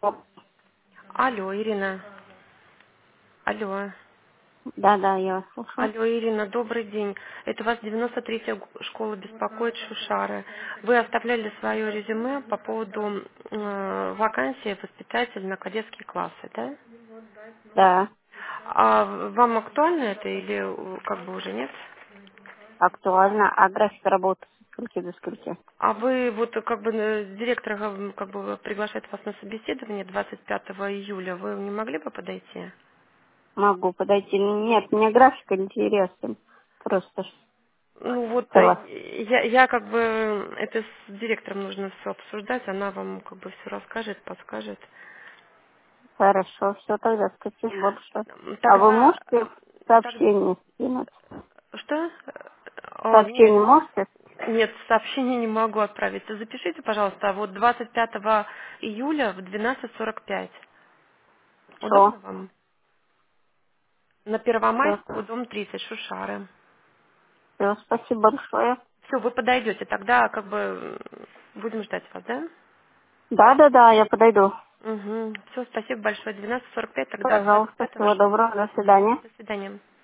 Алло, Ирина. Алло. Да, да, я вас слушаю. Алло, Ирина, добрый день. Это вас 93-я школа беспокоит Шушары. Вы оставляли свое резюме по поводу вакансии воспитатель на кадетские классы, да? Да, А вам актуально это или как бы уже нет? актуально. А график работы со скольки до скольки? А вы вот как бы директор как бы приглашает вас на собеседование 25 июля. Вы не могли бы подойти? Могу подойти. Нет, мне график интересен. Просто Ну вот целых. я как бы это с директором нужно все обсуждать, она вам как бы все расскажет, подскажет. Хорошо, все тогда, спасибо большое. А вы Тогда, можете так, сообщение скинуть? что? О, нет, Сообщение можете? нет, сообщение не могу отправить. Запишите, пожалуйста, вот 25 июля в 12:45. Все, Удобно вам? На все, Первомайскую, дом 30, Шушары. все, спасибо большое. Все, вы подойдете, тогда как бы будем ждать вас, да? Да, да, да, я подойду. Угу. Все, спасибо большое. 12:45, тогда Пожалуйста, 25-го всего жду. доброго, до свидания. До свидания.